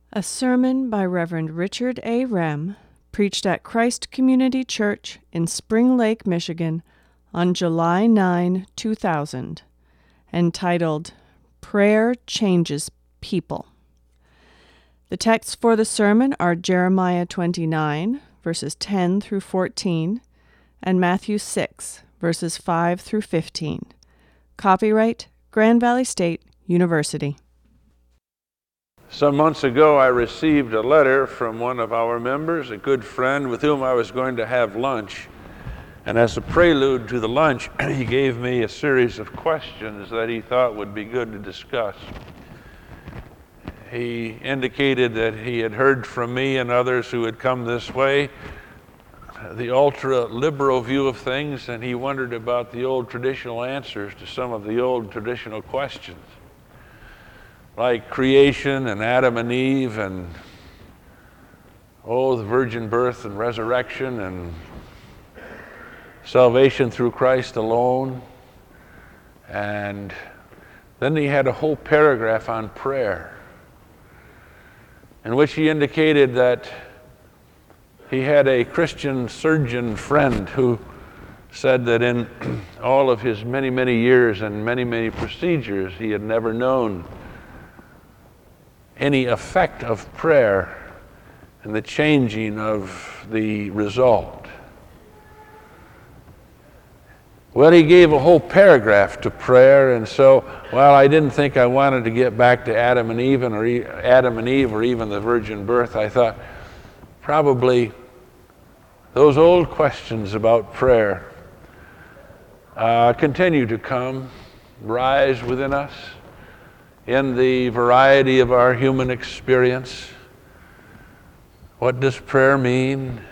A sermon by Reverend Richard A. Rem, preached at Christ Community Church in Spring Lake, Michigan, on July 9, 2000, entitled, Prayer Changes People. The texts for the sermon are Jeremiah 29, verses 10 through 14, and Matthew 6, verses 5 through 15. Copyright Grand Valley State University. Some months ago, I received a letter from one of our members, a good friend with whom I was going to have lunch. And as a prelude to the lunch, he gave me a series of questions that he thought would be good to discuss. He indicated that he had heard from me and others who had come this way the ultra-liberal view of things, and he wondered about the old traditional answers to some of the old traditional questions, like creation and Adam and Eve and, the virgin birth and resurrection and salvation through Christ alone. And then he had a whole paragraph on prayer, in which he indicated that he had a Christian surgeon friend who said that in all of his many, many years and many, many procedures, he had never known any effect of prayer and the changing of the result. Well, he gave a whole paragraph to prayer, and so while I didn't think I wanted to get back to Adam and Eve or even the virgin birth, I thought probably those old questions about prayer continue to rise within us in the variety of our human experience. What does prayer mean?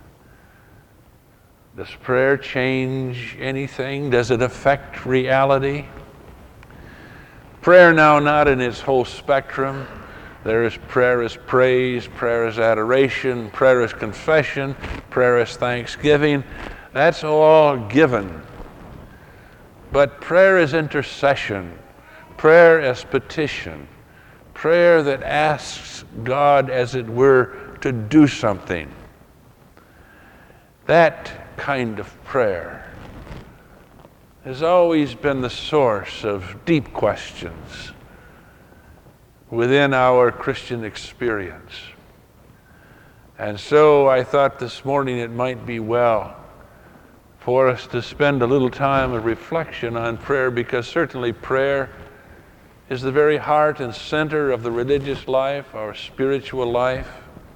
Does prayer change anything? Does it affect reality? Prayer now not in its whole spectrum. There is prayer as praise, prayer as adoration, prayer as confession, prayer as thanksgiving. That's all given. But prayer is intercession, prayer as petition, prayer that asks God, as it were, to do something. That kind of prayer has always been the source of deep questions within our Christian experience. And so I thought this morning it might be well for us to spend a little time of reflection on prayer, because certainly prayer is the very heart and center of the religious life, our spiritual life.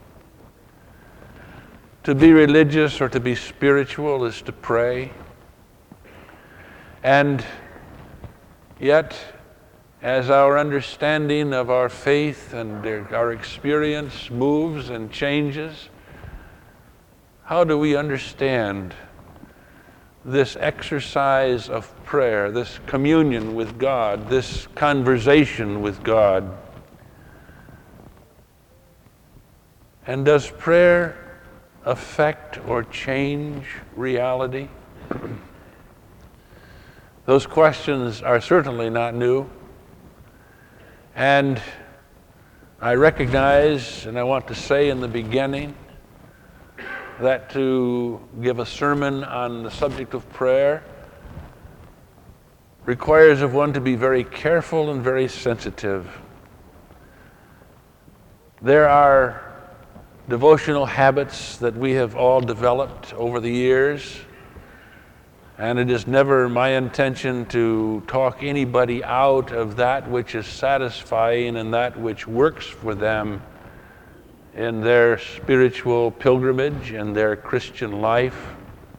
To be religious or to be spiritual is to pray. And yet, as our understanding of our faith and our experience moves and changes, how do we understand this exercise of prayer, this communion with God, this conversation with God? And does prayer affect or change reality? Those questions are certainly not new. And I recognize, and I want to say in the beginning, that to give a sermon on the subject of prayer requires of one to be very careful and very sensitive. There are devotional habits that we have all developed over the years, and it is never my intention to talk anybody out of that which is satisfying and that which works for them in their spiritual pilgrimage and their Christian life.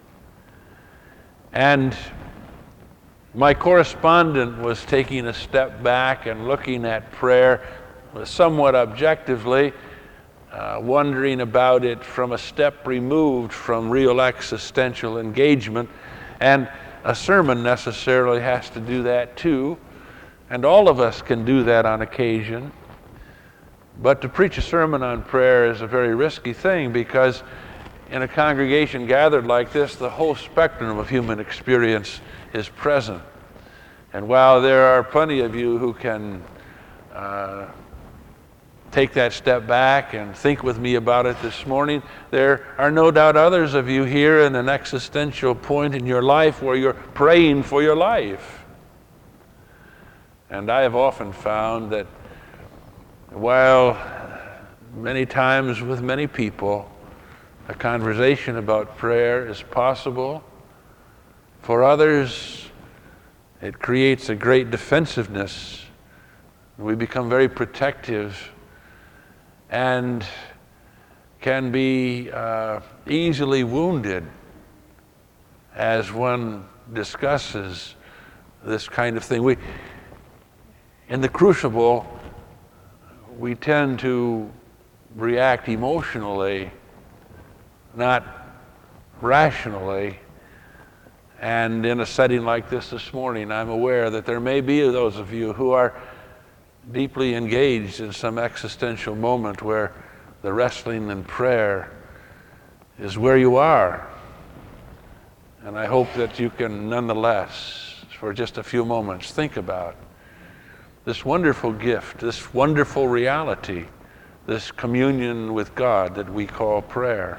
And my correspondent was taking a step back and looking at prayer somewhat objectively, wondering about it from a step removed from real existential engagement. And a sermon necessarily has to do that too, and all of us can do that on occasion. But to preach a sermon on prayer is a very risky thing, because in a congregation gathered like this, the whole spectrum of human experience is present. And while there are plenty of you who can take that step back and think with me about it this morning. There are no doubt others of you here in an existential point in your life where you're praying for your life. And I have often found that while many times with many people a conversation about prayer is possible, for others it creates a great defensiveness. We become very protective and can be easily wounded as one discusses this kind of thing. In the crucible, we tend to react emotionally, not rationally. And in a setting like this morning, I'm aware that there may be those of you who are deeply engaged in some existential moment where the wrestling and prayer is where you are. And I hope that you can nonetheless, for just a few moments, think about this wonderful gift, this wonderful reality, this communion with God that we call prayer.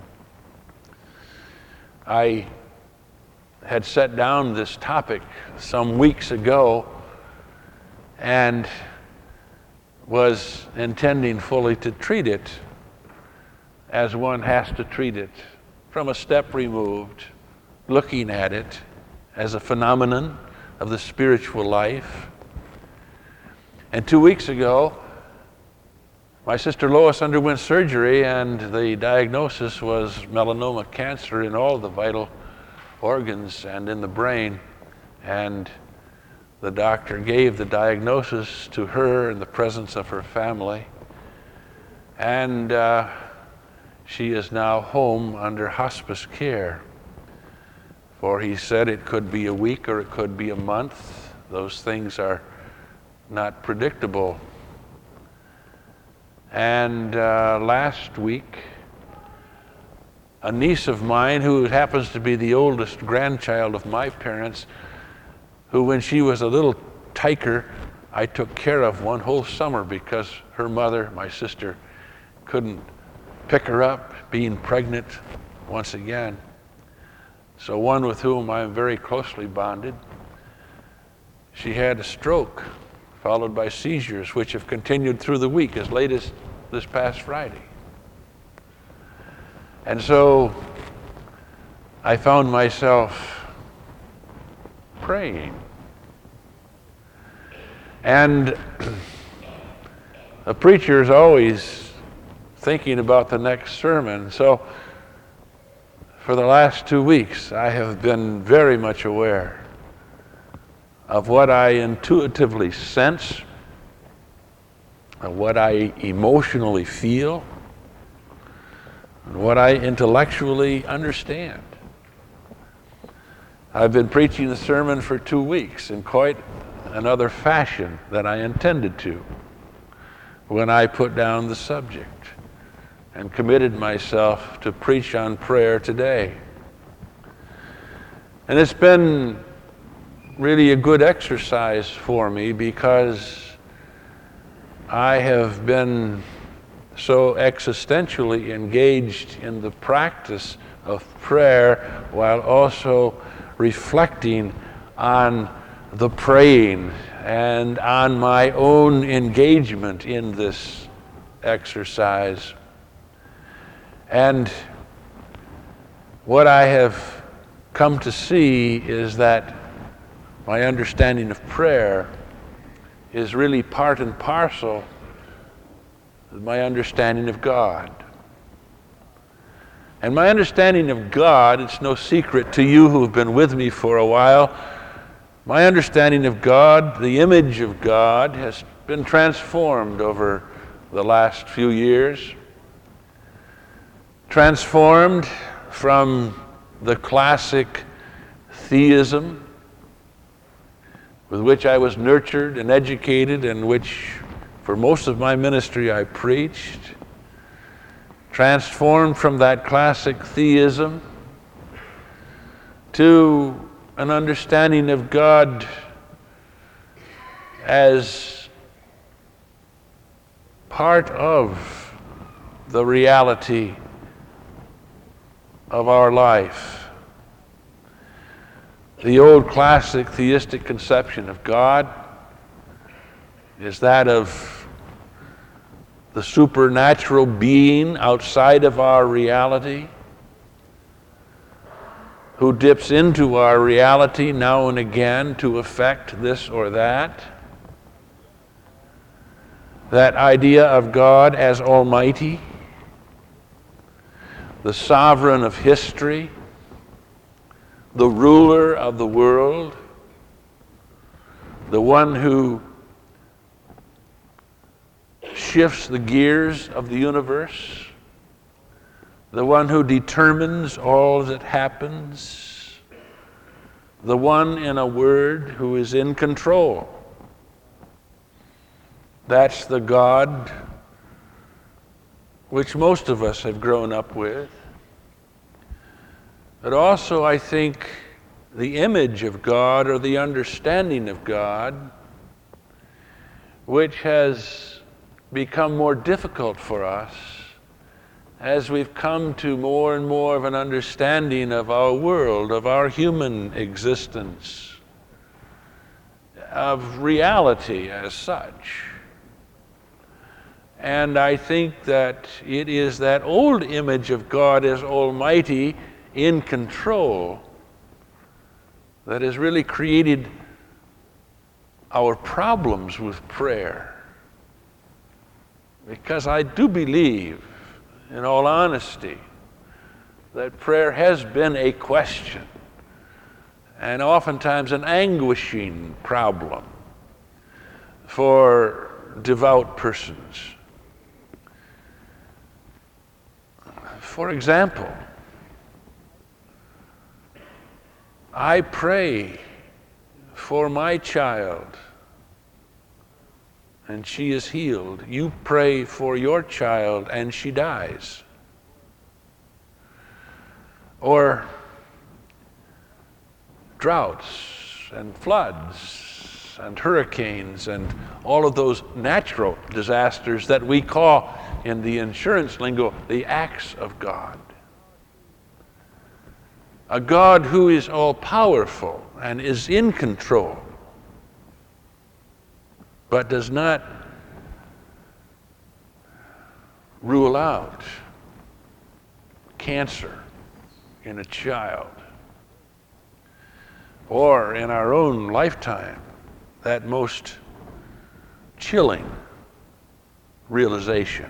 I had set down this topic some weeks ago and was intending fully to treat it as one has to treat it, from a step removed, looking at it as a phenomenon of the spiritual life. And 2 weeks ago, my sister Lois underwent surgery, and the diagnosis was melanoma cancer in all the vital organs and in the brain. And the doctor gave the diagnosis to her in the presence of her family. And she is now home under hospice care. For he said it could be a week or it could be a month. Those things are not predictable. And last week, a niece of mine, who happens to be the oldest grandchild of my parents, who when she was a little tiker, I took care of one whole summer because her mother, my sister, couldn't pick her up, being pregnant once again. So one with whom I am very closely bonded, she had a stroke, followed by seizures, which have continued through the week, as late as this past Friday. And so I found myself praying. And a preacher is always thinking about the next sermon. So for the last 2 weeks, I have been very much aware of what I intuitively sense, of what I emotionally feel, and what I intellectually understand. I've been preaching the sermon for 2 weeks in quite another fashion than I intended to when I put down the subject and committed myself to preach on prayer today. And it's been really a good exercise for me because I have been so existentially engaged in the practice of prayer while also reflecting on the praying and on my own engagement in this exercise. And what I have come to see is that my understanding of prayer is really part and parcel of my understanding of God. And my understanding of God, it's no secret to you who have been with me for a while, my understanding of God, the image of God, has been transformed over the last few years. Transformed from the classic theism with which I was nurtured and educated, and which for most of my ministry I preached. Transformed from that classic theism to an understanding of God as part of the reality of our life. The old classic theistic conception of God is that of the supernatural being outside of our reality, who dips into our reality now and again to affect this or that. That idea of God as Almighty, the sovereign of history, the ruler of the world, the one who shifts the gears of the universe, the one who determines all that happens, the one, in a word, who is in control. That's the God which most of us have grown up with. But also, I think, the image of God or the understanding of God, which has become more difficult for us as we've come to more and more of an understanding of our world, of our human existence, of reality as such. And I think that it is that old image of God as Almighty, in control, that has really created our problems with prayer. Because I do believe, in all honesty, that prayer has been a question, and oftentimes an anguishing problem for devout persons. For example, I pray for my child and she is healed. You pray for your child and she dies. Or droughts and floods and hurricanes and all of those natural disasters that we call, in the insurance lingo, the acts of God. A God who is all-powerful and is in control, but does not rule out cancer in a child, or in our own lifetime, that most chilling realization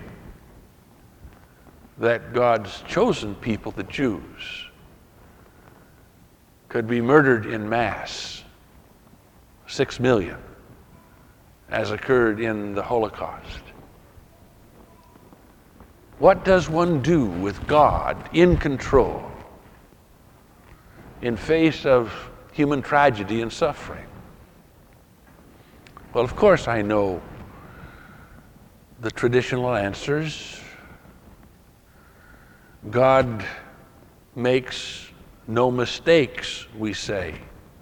that God's chosen people, the Jews, could be murdered in mass, 6 million, as occurred in the Holocaust. What does one do with God in control in face of human tragedy and suffering? Well, of course I know the traditional answers. God makes no mistakes, we say.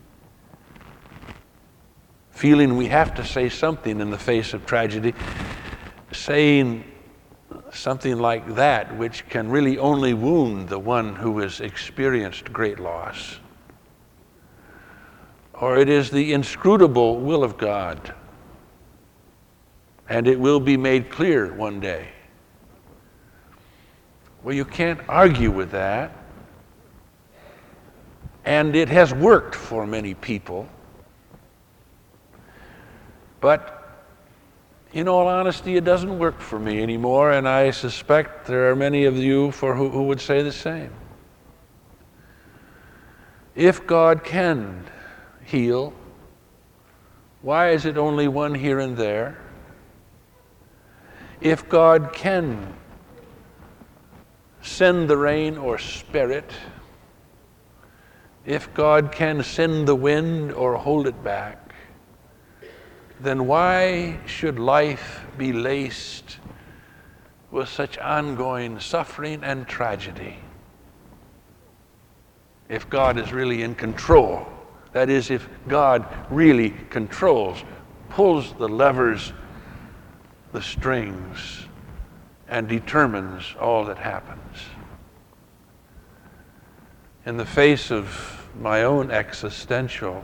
Feeling we have to say something in the face of tragedy, saying something like that which can really only wound the one who has experienced great loss. Or it is the inscrutable will of God, and it will be made clear one day. Well, you can't argue with that. And it has worked for many people. But in all honesty, it doesn't work for me anymore, and I suspect there are many of you who would say the same. If God can heal, why is it only one here and there? If God can send the rain or spare it, if God can send the wind or hold it back, then why should life be laced with such ongoing suffering and tragedy? If God is really in control, that is, if God really controls, pulls the levers the strings and determines all that happens. In the face of my own existential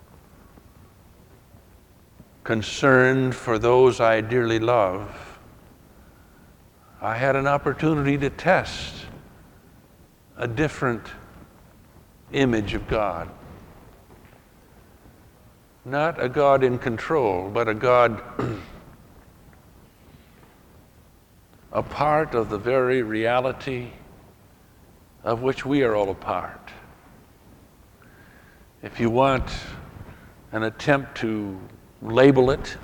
concern for those I dearly love, I had an opportunity to test a different image of God. Not a God in control, but a God a part of the very reality of which we are all a part. If you want an attempt to label it,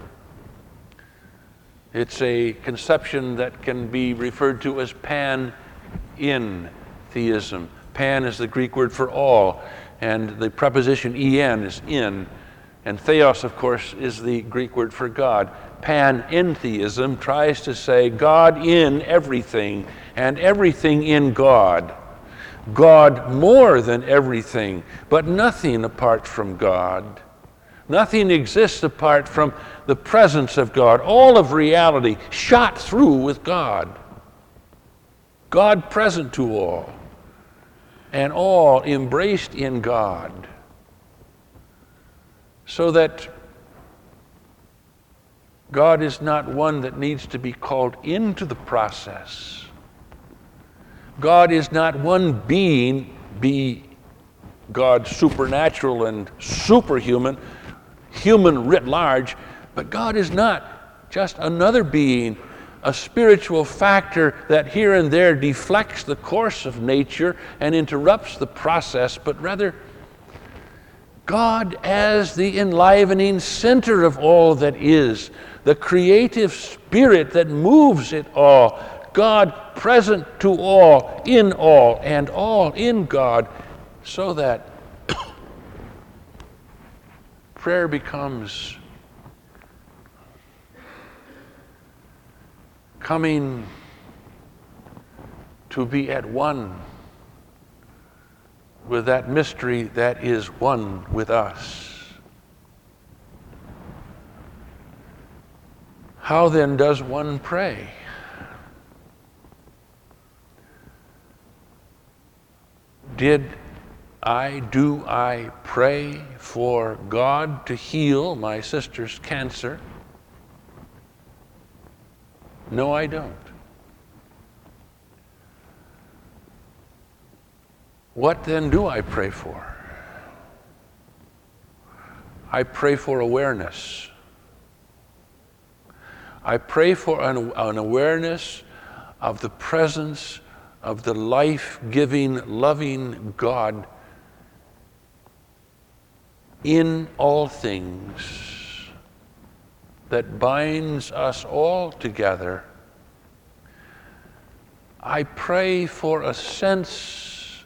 it's a conception that can be referred to as pan-in-theism. Pan is the Greek word for all, and the preposition en is in, and theos, of course, is the Greek word for God. Pan-in-theism tries to say God in everything, and everything in God. God more than everything, but nothing apart from God. Nothing exists apart from the presence of God. All of reality shot through with God. God present to all, and all embraced in God. So that God is not one that needs to be called into the process. God is not one being, be God supernatural and superhuman, human writ large, but God is not just another being, a spiritual factor that here and there deflects the course of nature and interrupts the process, but rather God as the enlivening center of all that is, the creative spirit that moves it all, God present to all, and all in God, so that prayer becomes coming to be at one with that mystery that is one with us. How then does one pray? Do I pray for God to heal my sister's cancer? No, I don't. What then do I pray for? I pray for awareness. I pray for an awareness of the presence of the life-giving, loving God in all things that binds us all together. I pray for a sense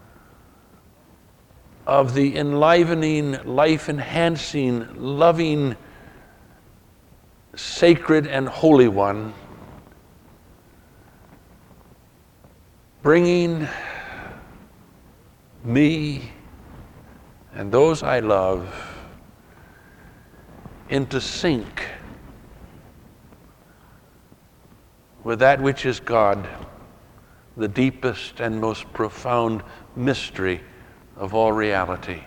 of the enlivening, life-enhancing, loving, sacred and holy one, bringing me and those I love into sync with that which is God, the deepest and most profound mystery of all reality.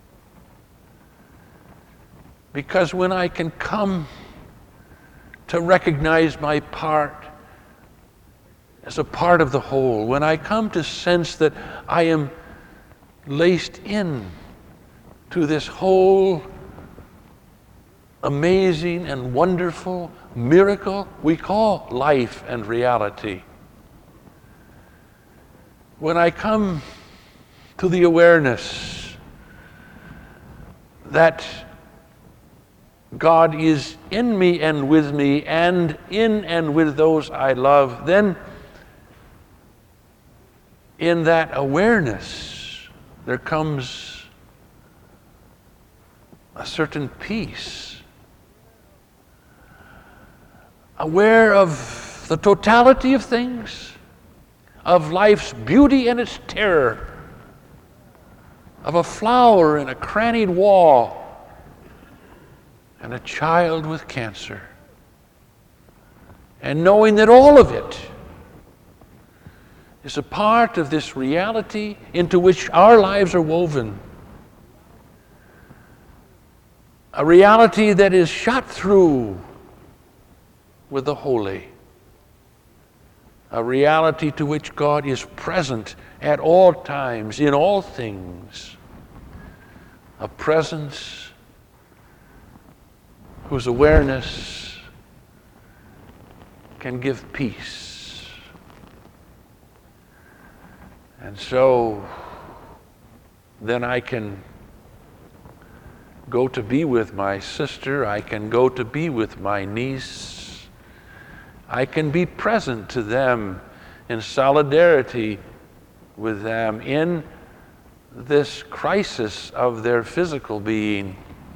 Because when I can come to recognize my part as a part of the whole, when I come to sense that I am laced in to this whole amazing and wonderful miracle we call life and reality, when I come to the awareness that God is in me and with me and in and with those I love, then in that awareness there comes a certain peace. Aware of the totality of things, of life's beauty and its terror, of a flower in a crannied wall and a child with cancer. and knowing that all of it is a part of this reality into which our lives are woven. A reality that is shot through with the holy. A reality to which God is present at all times, in all things. A presence whose awareness can give peace. And so then I can go to be with my sister, I can go to be with my niece, I can be present to them in solidarity with them in this crisis of their physical being,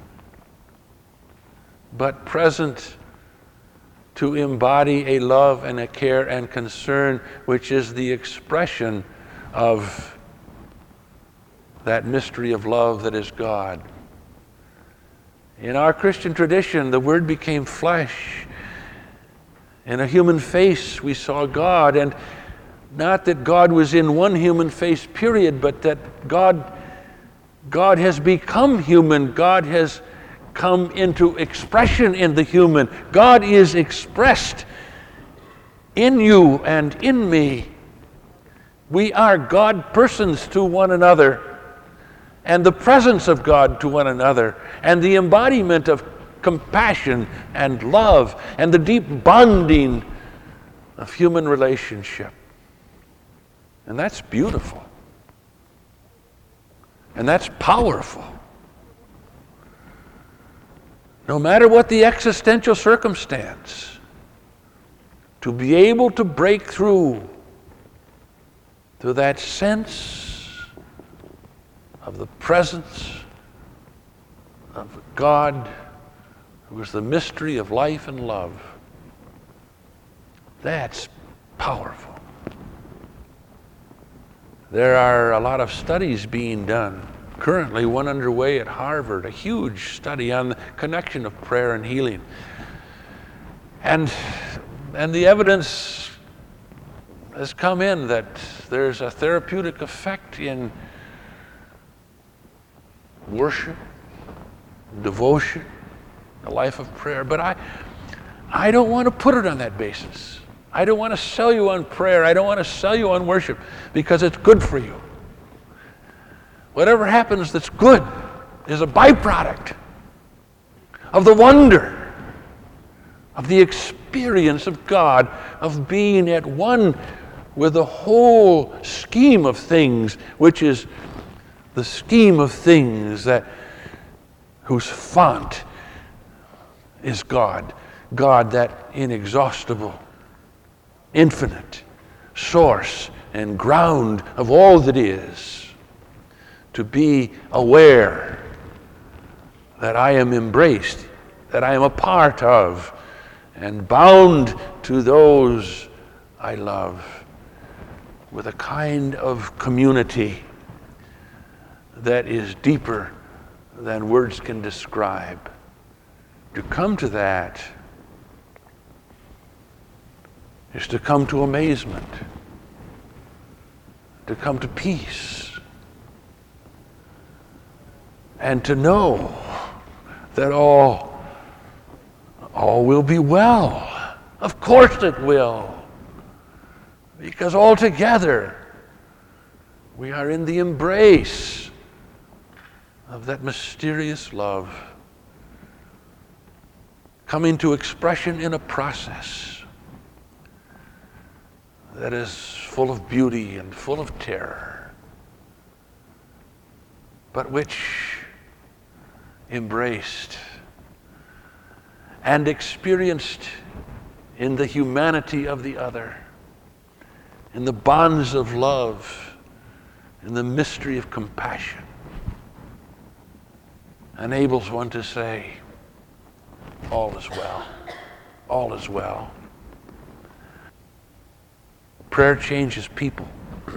but present to embody a love and a care and concern which is the expression of that mystery of love that is God. In our Christian tradition, the Word became flesh. In a human face, we saw God, and not that God was in one human face, period, but that God has become human. God has come into expression in the human. God is expressed in you and in me. We are God persons to one another, and the presence of God to one another, and the embodiment of compassion and love, and the deep bonding of human relationship. And that's beautiful. And that's powerful. No matter what the existential circumstance, to be able to break through to that sense of the presence of God who is the mystery of life and love. That's powerful. There are a lot of studies being done. Currently, one underway at Harvard, a huge study on the connection of prayer and healing. And the evidence has come in that there's a therapeutic effect in worship, devotion, a life of prayer. But I don't want to put it on that basis. I don't want to sell you on prayer. I don't want to sell you on worship because it's good for you. Whatever happens that's good is a byproduct of the wonder, of the experience of God, of being at one with the whole scheme of things, which is the scheme of things whose font is God. God, that inexhaustible, infinite source and ground of all that is. To be aware that I am embraced, that I am a part of, and bound to those I love with a kind of community that is deeper than words can describe. To come to that is to come to amazement, to come to peace, and to know that all will be well. Of course it will, because all together we are in the embrace of that mysterious love coming to expression in a process that is full of beauty and full of terror, but which, embraced and experienced in the humanity of the other, in the bonds of love, in the mystery of compassion, enables one to say, all is well, all is well. Prayer changes people.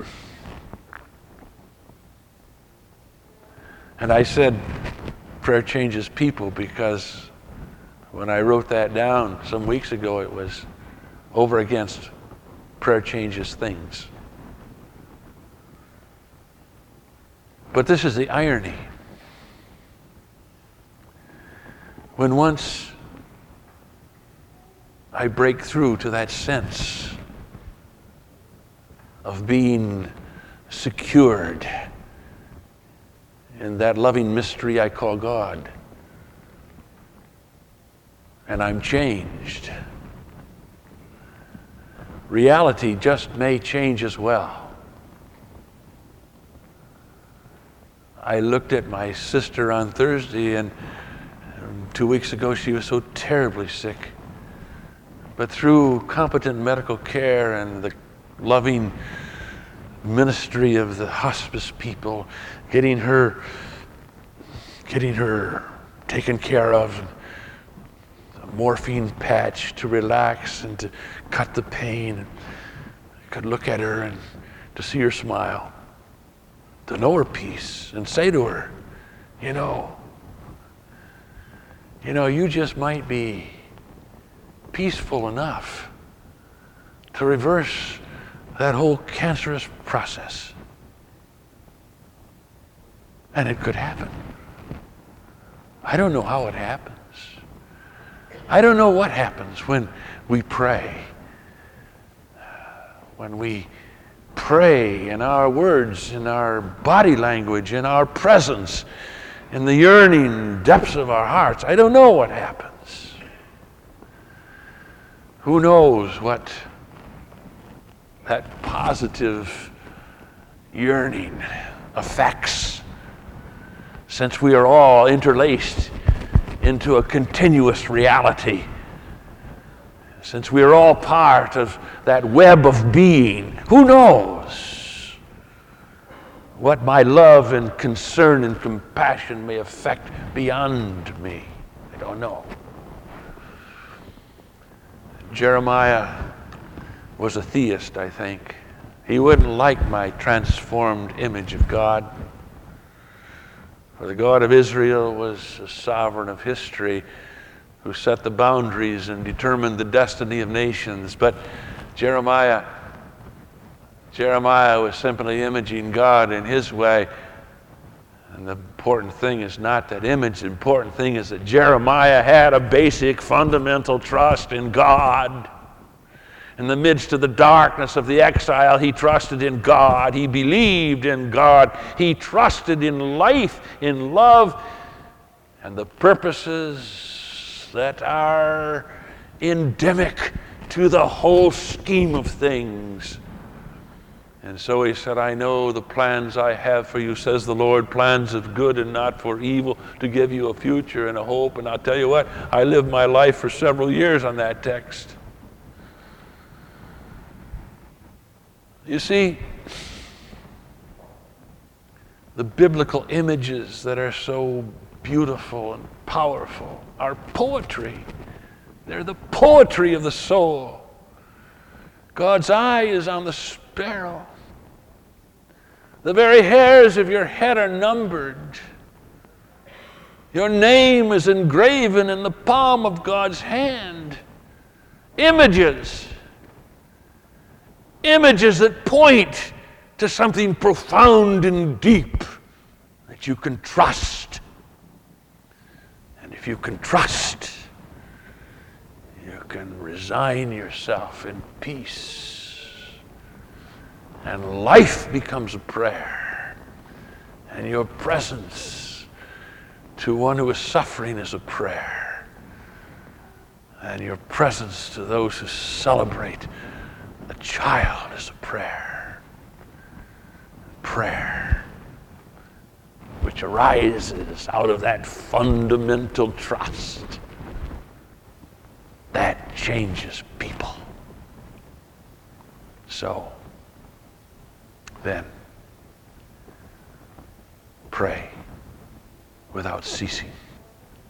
And I said prayer changes people because when I wrote that down some weeks ago, it was over against prayer changes things. But this is the irony. When once I break through to that sense of being secured in that loving mystery I call God, and I'm changed, reality just may change as well. I looked at my sister on Thursday, and 2 weeks ago she was so terribly sick. But through competent medical care and the loving ministry of the hospice people, getting her taken care of, a morphine patch to relax and to cut the pain. I could look at her and to see her smile, to know her peace, and say to her, you know, you just might be peaceful enough to reverse that whole cancerous process. And it could happen. I don't know how it happens. I don't know what happens when we pray. When we pray in our words, in our body language, in our presence, in the yearning depths of our hearts. I don't know what happens. Who knows what that positive yearning affects, since we are all interlaced into a continuous reality, since we are all part of that web of being. Who knows what my love and concern and compassion may affect beyond me? I don't know. Jeremiah was a theist, I think. He wouldn't like my transformed image of God. For the God of Israel was a sovereign of history who set the boundaries and determined the destiny of nations. But Jeremiah was simply imaging God in his way. And the important thing is not that image. The important thing is that Jeremiah had a basic, fundamental trust in God. In the midst of the darkness of the exile, he trusted in God. He believed in God. He trusted in life, in love, and the purposes that are endemic to the whole scheme of things. And so he said, I know the plans I have for you, says the Lord, plans of good and not for evil, to give you a future and a hope. And I'll tell you what, I lived my life for several years on that text. You see, the biblical images that are so beautiful and powerful are poetry. They're the poetry of the soul. God's eye is on the sparrow. The very hairs of your head are numbered. Your name is engraven in the palm of God's hand. Images that point to something profound and deep that you can trust. And if you can trust, you can resign yourself in peace. And life becomes a prayer. And your presence to one who is suffering is a prayer. And your presence to those who celebrate a child is a prayer. Prayer which arises out of that fundamental trust that changes people. So, then, pray without ceasing.